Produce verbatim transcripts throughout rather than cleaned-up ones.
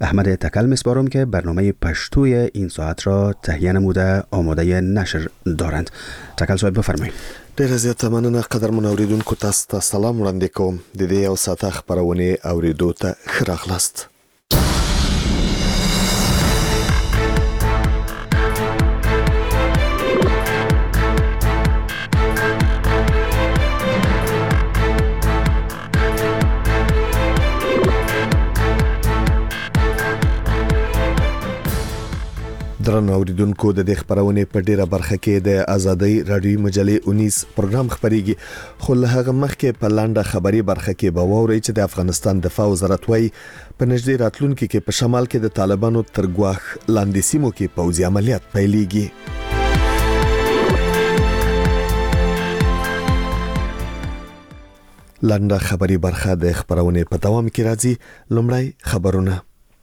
احمد تکل میسپارم که برنامه پشتوی این ساعت را تهیه نموده آماده نشر دارند. تکل صاحب بفرمایید. ډیره زیاته مننه قدرمن اوریدونکو، تاسو ته سلام وړاندې کوم. د دې یو ساعت خبرونه اوریدو ته ښه راغلاست. درنو اوریدونکو، د دې خبرونه په ډیره برخه کې د آزادۍ رادیو مجلې اونیس پروګرام خبريږي، خو له هغه مخکې په لاندې خبري برخه کې به ووري چې د افغانستان دفاع وزارت وايي په نږدې راتلونکي کې په شمال کې د طالبانو تر ګواښ لاندې سیمو کې پوځي عملیات پیلېږي. لاندې خبري برخه د خبرونه په دوام کې راځي. لومړی خبرونه.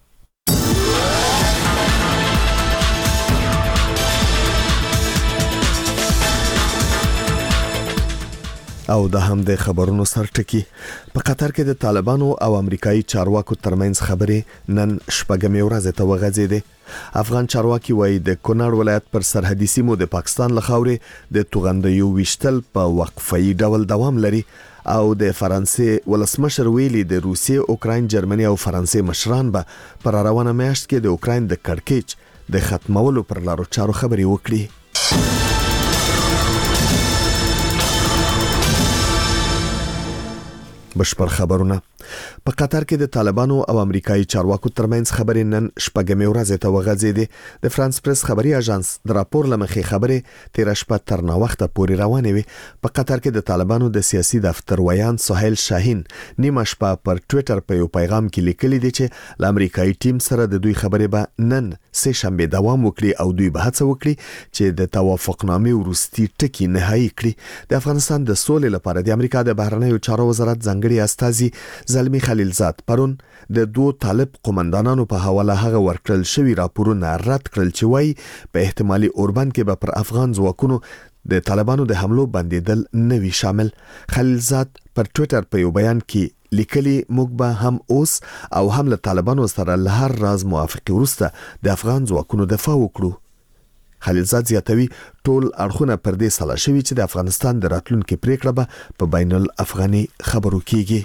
او د هم د خبرونو سرټکی. په قطر کې د طالبانو او امریکایي چارواکو ترمنځ خبرې نن شپږمې ورځ ته وغځېدې. افغان چارواکي وایي د کونړ ولایت پر سرحدي سیمو د پاکستان له خاورې د توغندیو وشتل په وقفي ډول دوام لري او د فرانسې ولسمشر ویلي د روسیې، اوکراین، جرمني او فرانسې مشران به پر روانه میاشت کې د اوکراین د کړکېچ د ختمولو پر لارو چارو خبرې وکړي. بشپړ خبرونه. په قطر کې د طالبانو او امریکایي چارواکو ترمنځ خبرې نن شپږمې ورځ ته وغځېدې. د فرانس پریس خبري اژانس د راپور لمخې خبرې تیر شپه تر نا وخته پورې روانې وي. په قطر کې د طالبانو د سیاسي دفتر ویان سهیل شاهین نیمه شپه پر ټوئیټر په یو پیغام کې لیکلي دي چې د امریکایي ټیم سره د دوی خبرې به نن سه شنبه دوام وکړي او دوی به هڅه وکړي چې د توافقنامې ورستي ټکی نهایی کړي. د افغانستان د سولې لپاره د امریکا د بهرنیو چارو وزارت ځانګړي استازي زلمی خلیلزاد پرون د دوه طالب قومندانانو په حواله هغه ورکړل شوی راپورونه رد کړل چې وایي په احتمالي اوربند کې به پر افغان ځواکونو د طالبانو د حملو بندیدل نوي شامل. خلیلزاد پر ټوئیټر په یو بیان کې لیکلي موږ به هم اوس او هم له طالبانو سره له هر راز موافقه ورسته د افغان ځواکونو دفاع وکړو. خلیلزاد زیاتوي ټول اړخونه پر دې سلا شوي چې د افغانستان د راتلونکو پریکړه به په بین الافغاني خبرو کېږي.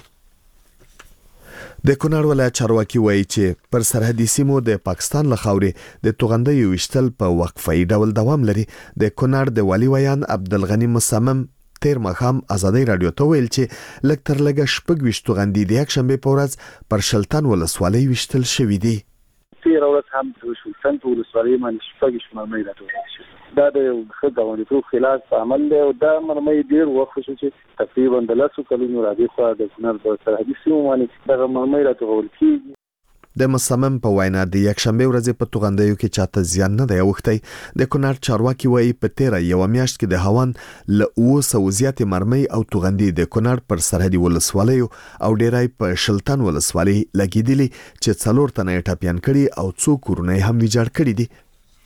د کونړ ولایت چارواکي وایي چې پر سرحدي سیمو د پاکستان له خاورې د توغندیو وشتل په وقفي ډول دوام لري. د کونړ د والي ویان عبدالغنی مصمم تیر مخام آزادۍ رادیو ته ویل چې لږ تر لږه شپږ ویشت توغندي د یک شنبه په ورځ پر شلتن ولسوالۍ وشتل شوې دي. تیر ورځ هم د شلتن په ولسوالۍ باندې شپږ مرمۍ راټولې شوې. دا د خدماتو خلاف عمل دی او دا مرمۍ ډیر وخت شو چې تقریبا د لاسو کلونو راځي خو د کونړ په سرحدي سیمو باندې دا مرمۍ راټول کیږي. د مصمم په وینا د یک شنبه ورځ په توغندیو کې چاته زیان نه دی اوښتی. د کونړ چارواکي وایي په تیر یو میاشت کې د هوان له اوه سوه زیاتې مرمۍ او توغندي د کونړ پر سرحدي ولسوالیو او ډیرای په شلتن ولسوالۍ لګیدلي چې څلور تنه یې ټاپیان کړي او څو کورونه هم ویجاړ کړي دي.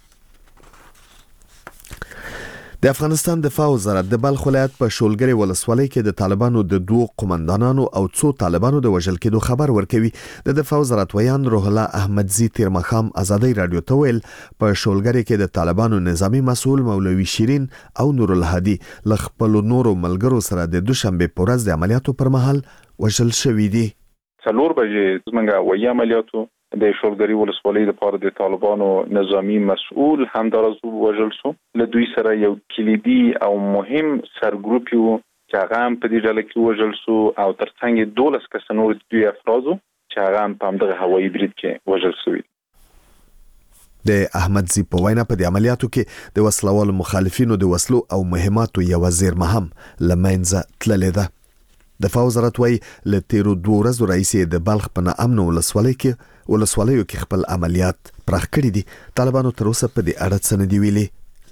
د افغانستان دفاع وزارت د بلخ ولایت په شولګری ولسوالۍ کې د طالبانو د دوه قومندانانو او څو طالبانو د وژل کېدو خبر ورکوي. د دفاع وزارت ویان روح الله احمدزي تیر مخام آزادۍ رادیو ته ویل په شولګری کې د طالبانو نظامی مسؤل مولوي شیرین او نور الهادي له خپل نورو ملګرو سره د دوشنبه په ورځ د عملیاتو پر مهال وژل شوي دي. څلور بجې زمونږ وایي عملیاتو د شولګری ولسوالۍ لپاره د طالبانو نظامی مسؤل همدارز وژل شو. له دوی سره یو کلیدي او مهم سرګروپ یو چې هغه هم په دې ډله کې وژل شو او ترڅنګ دولس کس نور دوی افرادو چې هغه هم په همدغه هوایي برید کې وژل شوي. د احمدزي په وینا په دې عملیاتو کې د وسلوالو مخالفینو د وسلو او مهماتو یو زیرمه هم لمنځه تللې ده. دفاع وزارت وايي له تیرو دوه ورځو راهیسې د بلخ په نامنو ولسوالۍ کې ولسوالیو کې خپل عملیات پراخ کړي دي. طالبانو تر اوسه په دې اړه څه نه دي ویلي.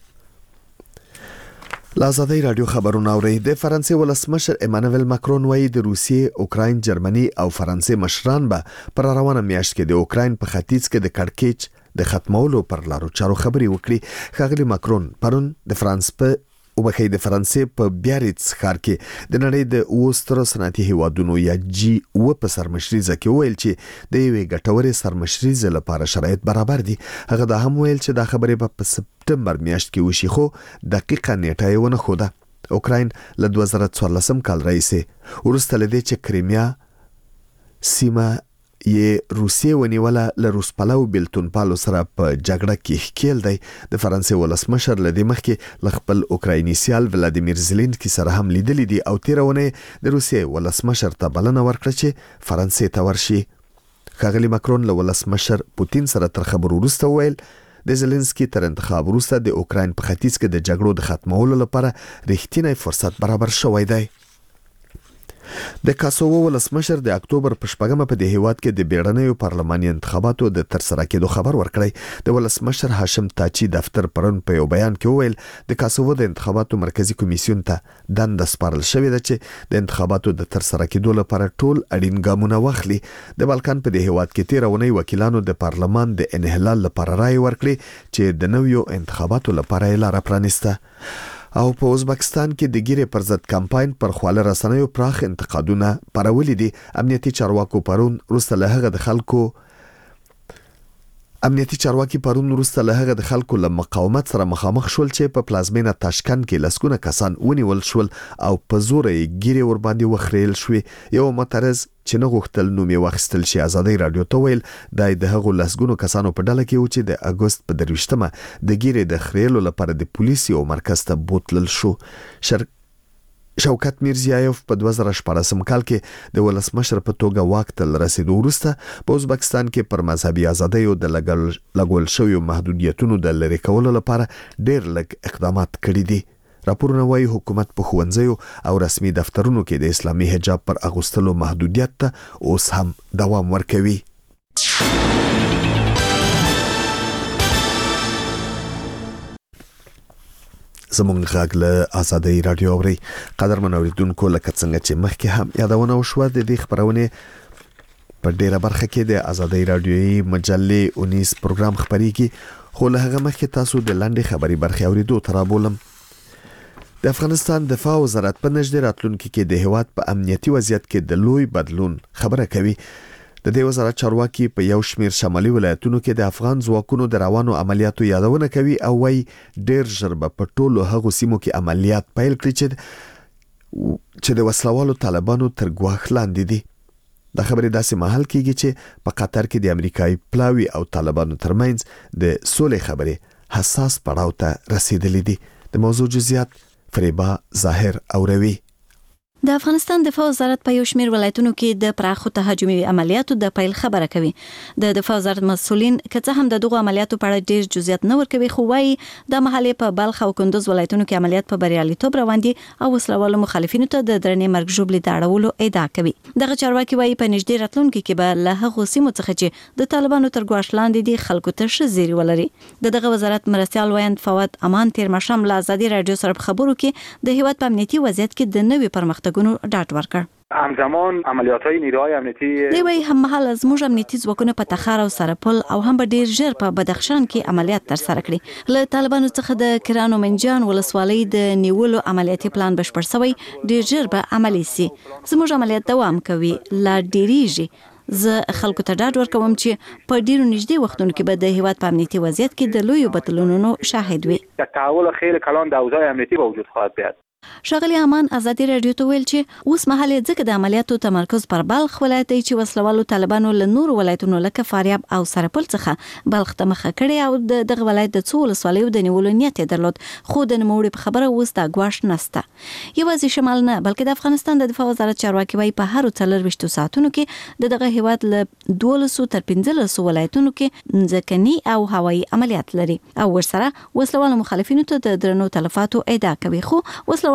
آزادۍ رادیو خبرونه اوري. د فرانسې ولسمشر ایمانوئل ماکرون وايي د روسیې، اوکراین، جرمني او فرانسې مشران به پر روانه میاشت کې د اوکراین په ختیځ کې د کړکېچ د ختمولو پر لارو چارو خبري وکړي. ښاغلي ماکرون پرون د فرانس په وبخې د فرانسې په بیاریتس ښار کې د نړۍ د اوستر صنعتي هیوادونو یا جی او په سرمشريزه کې ویل چې د یوې ګټورې سرمشريزه لپاره شرایط برابر دي. هغه دا هم ویل چې دا خبرې په سپټمبر میاشت کې وشي، خو دقیقه نیټه یې ونه خوده. اوکراین له دوه زره څوارلسم کال راهیسې وروسته له دې چې کریمیا سیمه یې روسیې ونیوله له روسپالو بیلتون پالو سره په جګړه کې ښکیل دی. د فرانسې ولسمشر له دې مخکې له خپل اوکرایني سیال ولادیمیر زلنسکي سره هم لیدلي دي او تېره اونۍ د روسیې ولسمشر ته بلنه ورکړه چې فرانسې ته ورشي. ښاغلي ماکرون له ولسمشر پوتین سره تر خبرو وروسته وویل د زلنسکي تر انتخاب وروسته د اوکراین په ختیځ کې د جګړو د ختمولو لپاره رښتینی فرصت برابر شوی دی. د کاسوو ولسمشر د اکتوبر په شپږمه په دې هیواد کې د بیړنیو پارلماني انتخاباتو د ترسره کېدو خبر ورکړی. د ولسمشر هاشم تاچی دفتر پرون په یو بیان کې وویل د کاسوو د انتخاباتو مرکزی کمیسیون ته دنده سپارل شوې ده چې د انتخاباتو د ترسره کېدو لپاره ټول اړین ګامونه واخلي. د بالکان په دې هیواد کې تېره اونۍ وکیلانو د پارلمان د انحلال لپاره رائے ورکړي چې د نویو انتخاباتو لپاره یې لاره پرانیسته. او په ازبکستان کې د ګیرې پر ضد کمپاین پر خواله رسنیو پراخ انتقادونه پرولې دي. امنیتي چارواکو پرون وروسته له هغه د خلکو امنیتي چارواکي پرون وروسته له هغه د خلکو له مقاومت سره مخامخ شول چې په پلازمینه تاشکند کې لسګونه کسان ونیول شول او په زور یې ګیرې ور باندې وخریل شوې. یو معترض چې نه غوښتل نوم یې واخیستل شي ازادۍ رادیو ته ویل دا د هغو لسګونو کسانو په ډله کې و چې د اګوست په درویشتمه د ګیرې د خریلو لپاره د پولیسو مرکز ته بوتلل شو. شر شوکت میرزیایف په دوه زره شپاړسم کال کې د ولسمشر په توګه واک ته رسیدو وروسته په ازبکستان کې پر مذهبي ازادیو د لګول شویو محدودیتونو د لرې کولو لپاره ډېر لږ اقدامات کړي دي. راپورونه وايي حکومت په ښوونځیو او رسمي دفترونو کې د اسلامي حجاب پر اغوستلو محدودیت ته اوس هم دوام ورکوي. زمونږ غږ له آزادۍ رادیو اوري. قدرمن اوریدونکو، لکه څنګه چې مخکې هم یادونه وشوه د دې خبرونې په ډیره برخه کې د آزادۍ رادیوي مجلې اونیس پروګرام خبريږي، خو له هغه مخکې تاسو د لاندې خبري برخه اوریدو تر بولم. د افغانستان دفاع وزارت په نږدې راتلونکي کې د هیواد په امنیتي وضعیت کې د لوی بدلون خبره کوي. د دې وزارت چارواکي په یو شمیر شمالي ولایتونو کې د افغان ځواکونو د روانو عملیاتو یادونه کوي او وايي ډېر ژر به په ټولو هغو سیمو کې عملیات پیل کړي چې چې د وسلوالو طالبانو تر ګواښ لاندې دي. دا خبرې داسې مهال کېږي چې په قطر کې د امریکایي پلاوي او طالبانو ترمنځ د سولې خبرې حساس پړاو ته رسیدلې دي. د موضوع جزئیات فریبا ظاهر اوروي. د افغانستان دفاع وزارت په یو شمیر ولایتونو کې د پراخو تهاجمي عملیاتو د پیل خبره کوي. د دفاع وزارت مسؤلین که څه هم د دغو عملیاتو په اړه ډېر جزئیات نه ورکوي، خو وايي د محلې په بلخ او کندوز ولایتونو کې عملیات په بریالیتوب روان دي او وسلوالو مخالفینو ته د درنې مرګ ژوبلې د اړولو ادعا کوي. دغه چارواکي وايي په نږدې راتلونکي کې به له هغو سیمو څخه چې د طالبانو تر ګواښ لاندې دي خلکو ته ښه زیری ولري. د دغه وزارت مرستیال ویاند فواد امان تیر ماښام له آزادۍ رادیو سره په خبرو کې د هیواد په امنیتي وضعیت کې د نوي پرمختګونو ډاډ ورکړ. همزمان عملیات‌های نیروهای امنیتی دوی هم مهال از موږ امنیتي ځواکونه په تخار او سرپل او هم به ډیر ژر په بدخشان کې عملیات تر سره کړي. له طالبانو څخه د کرانو منجان ولسوالۍ د نیولو عملیاتي پلان بشپړ شوی، ډیر ژر به عملی سي. زموږ عملیات دوام کوي، لا ډیریږي. زه خلکو ته ډاډ ورکوم چې په ډیرو نږدې وختونو کې به د هیواد په امنیتي وضعیت کې د لویو بدلونونو شاهد وي. تحول خیلی کلان در حوزه امنیتی به وجود خواهد بیاد. ښاغلي امان ازادي رادیو ته ویل چې اوس مهال ځکه د عملیاتو تمرکز پر بلخ ولایت دی چې وسلوالو طالبانو له نورو ولایتونو لکه فاریاب او سرپل څخه بلخ ته مخه کړې او دغه ولایت د څو ولسوالیو د نیولو نیت یې درلود، خو د نوموړي په خبره اوس دا ګواښ نشته. یوازې شمال نه بلکې د افغانستان د دفاع وزارت چارواکي وايي په هرو څلرویشتو ساعتونو کې د دغه هیواد له دولسو تر پنځلسو ولایتونو کې ځمکني او هوایي عملیات لري او ورسره وسلوالو مخالفینو ته د درنو تلفاتو ادعا کوي، خو وسلوالو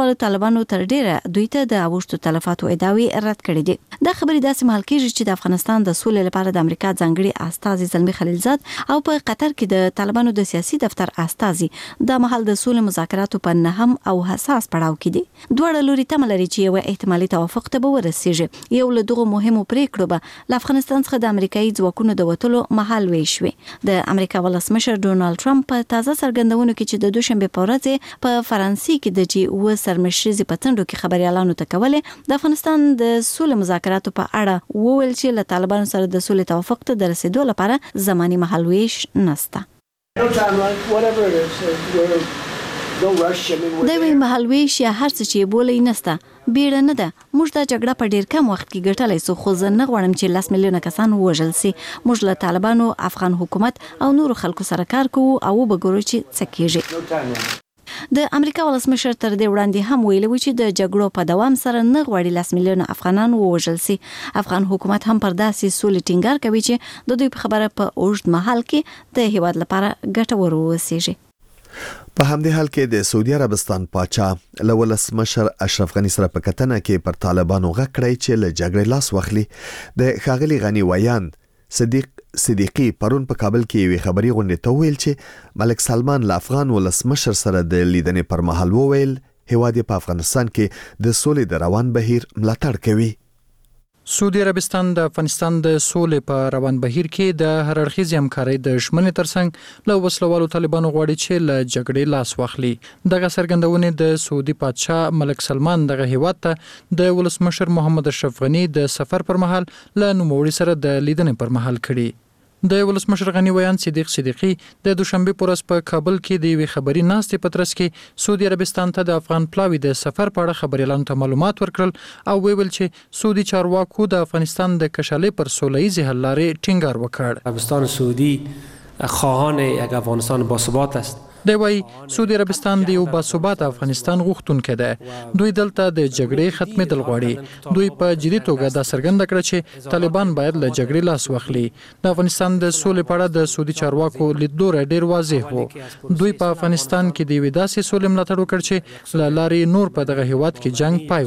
والو طالبانو تر ډیره دوی ته د اوښتو تلفاتو ادعاوی رد کړې دي. دا خبرې داسې مهال کېږي چې د افغانستان د سولې لپاره د امریکا ځانګړي استازي زلمی خلیلزاد او په قطر کې د طالبانو د سیاسي دفتر استازي د مهال د سولې مذاکراتو په نهم او حساس پړاو کې دي. دواړه لوري تمه لري چې یو احتمالي توافق ته به ورسیږي. یو له دغو مهمو پریکړو به له افغانستان څخه د امریکایي ځواکونو د وټلو مهال ویشوي. د امریکا ولسمشر ډونالد ټرمپ په تازه څرګندونو کې چې د دوشنبه په ورځ په فرانسې کې د جی او سرمشرزي په تندو کې خبريالانو ته کوله د افغانستان د سولې مذاکراتو په اړه وویل چې له طالبانو سره د سولې توافق ته د رسیدو لپاره زماني مهالويش نشته. د وی مهالويش یا هر څه چې بولې نشته بیړه نه ده. موږ دا جګړه په ډیر کم وخت کې ګټلای سو، خو زه نه غواړم چې لاس میلیونه کسان وژل سي. موږ له طالبانو، افغان حکومت او نورو خلکو سره کار کوو او وګورو چې څه کیږي. د امریکا ولسمشر تر دې وړاندې هم ویلي و چې د جګړو په دوام سره نه غواړي لاس میلیونه افغانان ووژل سي. افغان حکومت هم پر داسې سولې ټینګار کوي چې د دوی په خبره په اوږد مهال کې د هیواد لپاره ګټور ووسیږي. په همدې حال کې د سعودي عربستان پاچا له ولسمشر اشرف غنی سره په کتنه کې پر طالبانو غږ کړی چې له جګړې لاس واخلي. د ښاغلي غنی ویاند صدیق صدیقی پرون په کابل کې یوې خبري غونډې ته ویل چې ملک سلمان له افغان ولسمشر سره د لیدنې پر مهال وویل هیواد په افغانستان کې د سولې د روان بهیر ملاتړ کوي. سعودي عربستان د افغانستان د سولې په روان بهیر کې د هر اړخیزې همکارۍ د ژمنې ترڅنګ له وسلوالو طالبانو غواړي چې له جګړې لاس واخلي. دغه څرګندونې د سعودي پادشاه ملک سلمان دغه هیواد ته د ولسمشر محمد اشرف غنی د سفر پر مهال له نوموړي سره د لیدنې پر مهال کړي. د ولسمشر غنی ویان صدیق صدیقی د دوشنبه پورس په کابل کې د یوې خبري ناستې په ترڅ کې سعودي عربستان ته د افغان پلاوی د سفر په اړه خبريالانو ته معلومات ورکړل او ویل چې سعودي چارواکو د افغانستان د کشالې پر سوله‌ایزې حل لارې ټینګار وکړ. عربستان سعودی خواهان یک افغانستان باثبات است. دی وايي سعودي عربستان د یو باثبات افغانستان غوښتونکی دی. دوی دلته د جګړې ختمېدل غواړي. دوی په جدي توګه دا څرګنده کړه چې طالبان باید له جګړې لاس واخلي. د افغانستان د سولې په اړه د سعودي چارواکو لیدلوری ډیر واضح وو. دوی په افغانستان کې د یوې داسې سولې ملاتړ وکړ چې له لارې نور په دغه هیواد کې جنگ پای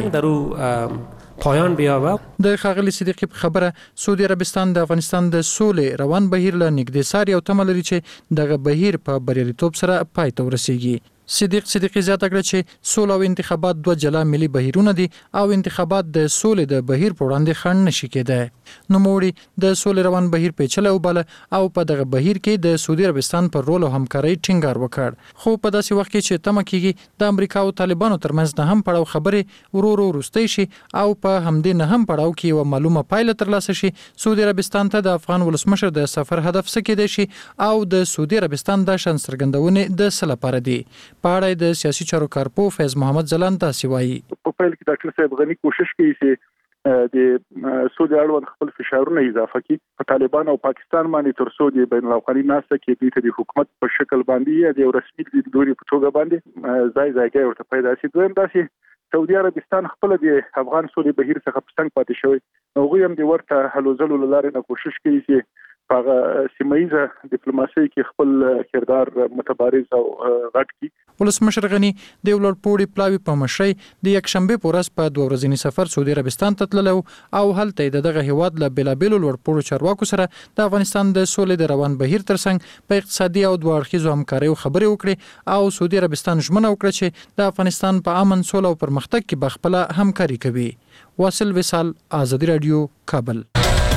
ومومي. پایان بیاوه. د ښاغلي صدیقی په خبره سعودي عربستان د افغانستان د سولې روان بهیر له نږدې څاري او تمه لري چې دغه بهیر په بریالیتوب سره پای ته ورسیږي. صدیق صدیقی زیاته کړه چې سوله او انتخابات دوه جلا ملي بهیرونه دي او انتخابات د سولې د بهیر په وړاندې خنډ نشي کېدای. نو موړي د سولې روان بهیر پیچلې وباله او په دغه بهیر کې د سعودي عربستان پر رول او همکارۍ ټینګار وکړ. خو په داسې وخت کې چې تمه کېږي د امریکا او طالبانو ترمنځ نه هم پړاو خبرې ورو ورو وروستۍ شي او په همدې نه هم پړاو کې یو معلومه پایله ترلاسه شي. سعودي عربستان ته د افغان ولسمشر د سفر هدف څه کېدای شي او د سعودي عربستان د شان څرګندونې د څه لپاره دي. په اړه د سیاسي چارو کارپو فیض محمد ځلان تاسو وایي. په پیل کې ډاکټر صاحب غنی کوشش کوي چې د سعودي اړوند خپل فشارونه اضافه کړي په طالبان او پاکستان باندې تر څو د بین الاقوامي ناسته کې دوی ته د حکومت په شکل باندې د رسمي لیدلوري په توګه باندې ځای ځای ورته پیدا شي. دویم داسې سعودي عربستان خپل د افغان سولې بهیر څخه پښتنګ پاتې شوی. هغوی هم د ورته هلو ځلو لاره نه کوشش کوي چې په سیمایي ډیپلوماسي کې خپل کردار متبارز او غټ کی. ولسمشر غنی د ولر پوری پلاوی په مشرۍ د یک شنبه پورس په دوه ورځنی سفر سعودي عربستان ته تللو او هلته دغه هیواد له بلابل ولر پورو چارواکو سره د افغانستان د سولې د روان بهیر ترڅنګ په اقتصادي او دوه اړخیزو همکارۍ خبرې وکړي او سعودي عربستان ژمنه وکړه چې د افغانستان په امن سولې او پرمختګ کې بخپله همکاري کوي. واصل وصال، آزادی رادیو، کابل.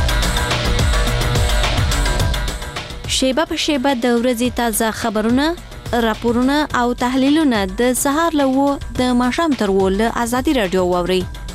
شیبه په شیبه د ورځې تازه خبرونه، راپورونه او تحلیلونه د سهار له و د ماښام تر و له آزادی رادیو واوري.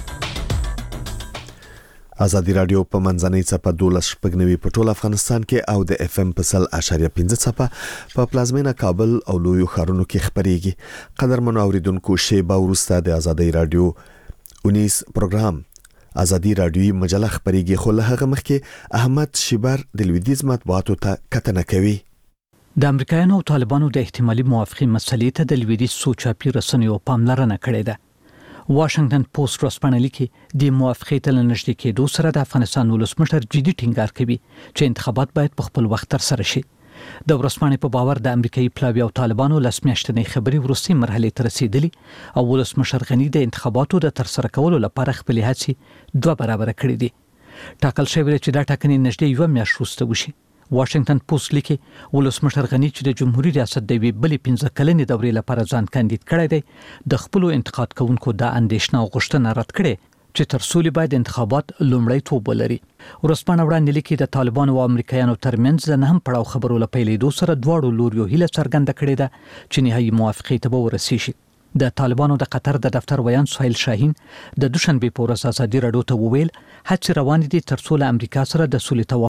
آزادی رادیو په منځنۍ څپه دولس شپږ نوي په ټول افغانستان کې او د اف ام په سل اشاریه پنځه څپه په پلازمینه کابل او لویو ښارونو کې خبرېږي. قدرمنو اوریدونکو، شیبه وروسته د آزادی رادیو اونیس پروګرام آزادی رادیویي مجله خبرېږي، خو له هغه مخکې احمد شیبر د لویدیځ مطبوعاتو ته کتنه کوي. د امریکایانو او طالبانو د احتمالي موافقې مسلې ته د لویدیځ سوچاپي رسنیو پاملرنه کړې ده. واشنگټن پوسټ ورځپاڼه لیکي د موافقې ته نږدې کېدو سره د افغانستان ولسمشر جدي ټینګار کوي چې انتخابات باید په خپل وخت ترسره شي. د ورسپانې په باور د امریکایي پلاوی او طالبانو لسمیاشتنې خبري ورستي مرحله ته رسیدلي او ولسمشر غنی د انتخاباتو د ترسره کولو لپاره خپل هڅې دوه برابر کړې دي. ټاکل شوی چې دا ټاکنې نږدې یو میاشت وروسته وشي. واشنگټن پوسټ لیکي ولسمشر غنی چې د جمهوریت ریاست د وی بلې پنځه کلنې دورې لپاره ځان کاندید کړی دی د خپل انتقاد کوونکو د اندیشنه او غوښتنه رد کړي چې تر څو باید انتخابات لومړی توب ولري. ورسپانه وړاندې لیکي د طالبانو او امریکایانو ترمنځ د نهم پړاو خبرو لپاره لیدو سره دواړو لوريو هیله څرګنده کړې ده چې نهایي موافقه ته ورسیږي. د طالبانو د قطر د دفتر ویان سهیل شاهین د دوشنبه په ورځ ازادي راډیو ته وویل هڅې روانې دي تر څو له امریکا سره د سولې